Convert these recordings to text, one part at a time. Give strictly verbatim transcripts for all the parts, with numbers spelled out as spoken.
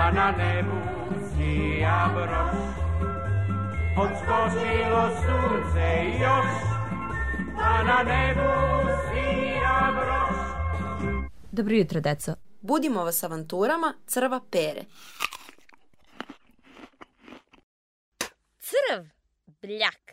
pa na nebu sija broš. Odskočilo sunce još, pa na nebu sija broš. Dobro jutro, deco. Budimo vas avanturama crva Pere. Crv, bljak.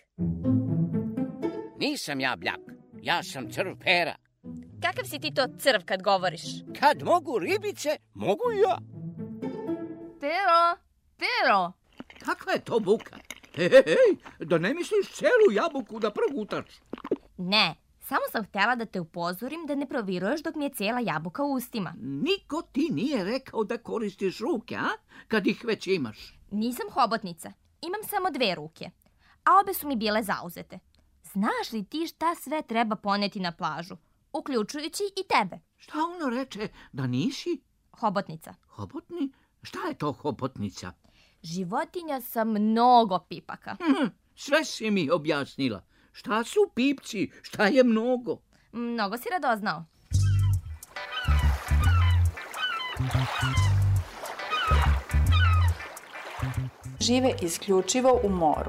Nisam ja bljak, ja sam crv Pera. Kakav si ti to crv kad govoriš? Kad mogu ribice, mogu i ja. Pero, Pero. Kakva je to buka? Hej, hej, hej, da ne misliš celu jabuku da progutaš? Ne, samo sam htjela da te upozorim da ne proviruješ dok mi je cijela jabuka u ustima. Niko ti nije rekao da koristiš ruke, a? Kad ih već imaš. Nisam hobotnica, imam samo dve ruke, a obe su mi bile zauzete. Znaš li ti šta sve treba poneti na plažu, uključujući i tebe? Šta ono reče, da nisi? Hobotnica. Hobotni? Šta je to hobotnica? Životinja sa mnogo pipaka. Hm, sve si mi objasnila. Šta su pipci? Šta je mnogo? Mnogo si radoznao. Žive isključivo u moru.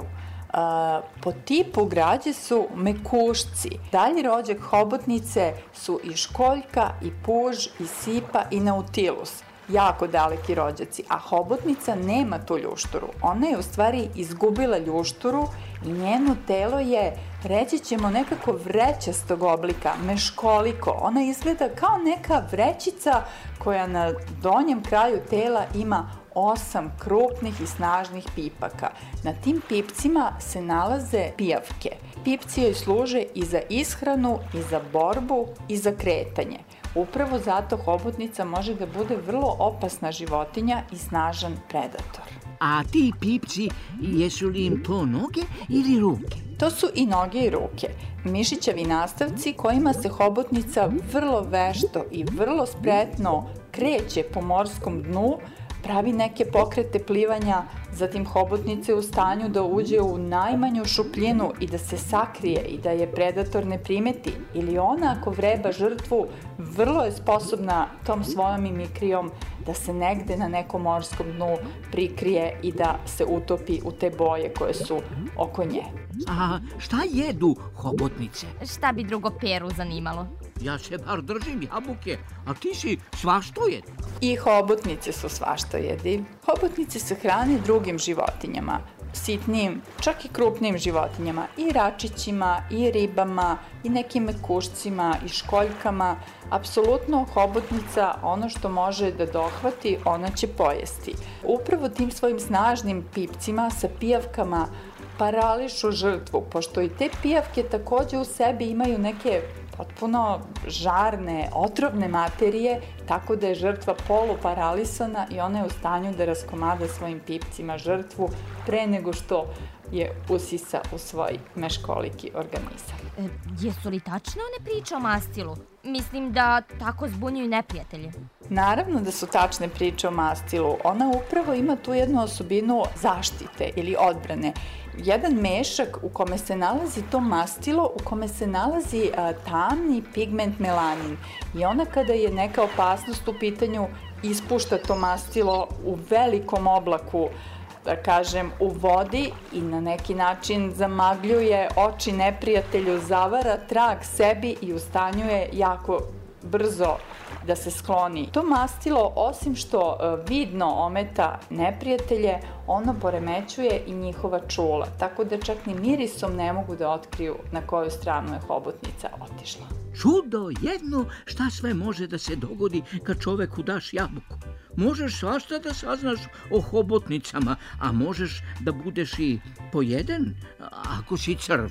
Po tipu građe su mekušci. Dalji rođak hobotnice su i školjka, i puž, i sipa, i nautilus. Jako daleki rođaci, a hobotnica nema tu ljušturu. Ona je u stvari izgubila ljušturu i njeno telo je, reći ćemo, nekako vrećastog oblika, meškoliko. Ona izgleda kao neka vrećica koja na donjem kraju tela ima osam krupnih i snažnih pipaka. Na tim pipcima se nalaze pijavke. Pipci joj služe i za ishranu, i za borbu, i za kretanje. Upravo zato hobotnica može da bude vrlo opasna životinja i snažan predator. A ti pipci, jesu li im to noge ili ruke? To su i noge i ruke. Mišićavi nastavci kojima se hobotnica vrlo vešto i vrlo spretno kreće po morskom dnu, pravi neke pokrete plivanja, zatim hobotnica je u stanju da uđe u najmanju šupljinu i da se sakrije i da je predator ne primeti. Ili ona, ako vreba žrtvu, vrlo je sposobna tom svojom mimikrijom da se negde na nekom morskom dnu prikrije i da se utopi u te boje koje su oko nje. A šta jedu hobotnice? Šta bi drugo Peru zanimalo? Ja se bar držim jabuke, a ti si svaštojed. I hobotnice su svaštojedi. Hobotnice se hrane drugim životinjama, sitnim, čak i krupnim životinjama, i račićima, i ribama, i nekim mekušcima, i školjkama. Apsolutno hobotnica ono što može da dohvati, ona će pojesti. Upravo tim svojim snažnim pipcima sa pijavkama parališu žrtvu, pošto i te pijavke takođe u sebi imaju neke potpuno žarne, otrovne materije, tako da je žrtva poluparalisana i ona je u stanju da raskomada svojim pipcima žrtvu pre nego što je usisa u svoj meškoliki organizam. E, jesu li tačne one priče o mastilu? Mislim da tako zbunjuju neprijatelje. Naravno da su tačne priče o mastilu. Ona upravo ima tu jednu osobinu zaštite ili odbrane. Jedan mešak u kome se nalazi to mastilo, u kome se nalazi a, tamni pigment melanin. I ona kada je neka opasnost u pitanju, ispušta to mastilo u velikom oblaku, da kažem, u vodi i na neki način zamagljuje oči neprijatelju, zavara trag sebi i u stanju je jako brzo da se skloni. To mastilo, osim što vidno ometa neprijatelje, ono poremećuje i njihova čula, tako da čak ni mirisom ne mogu da otkriju na koju stranu je hobotnica otišla. Čudo jedno šta sve može da se dogodi kad čoveku daš jabuku. Možeš svašta da saznaš o hobotnicama, a možeš da budeš i pojeden ako si crv.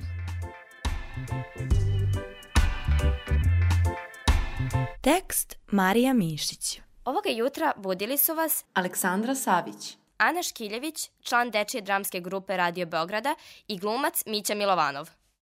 Tekst Marija Mišić. Ovoga jutra budili su vas Aleksandra Savić, Ana Škiljević, član dečije dramske grupe Radio Beograda i glumac Mića Milovanov.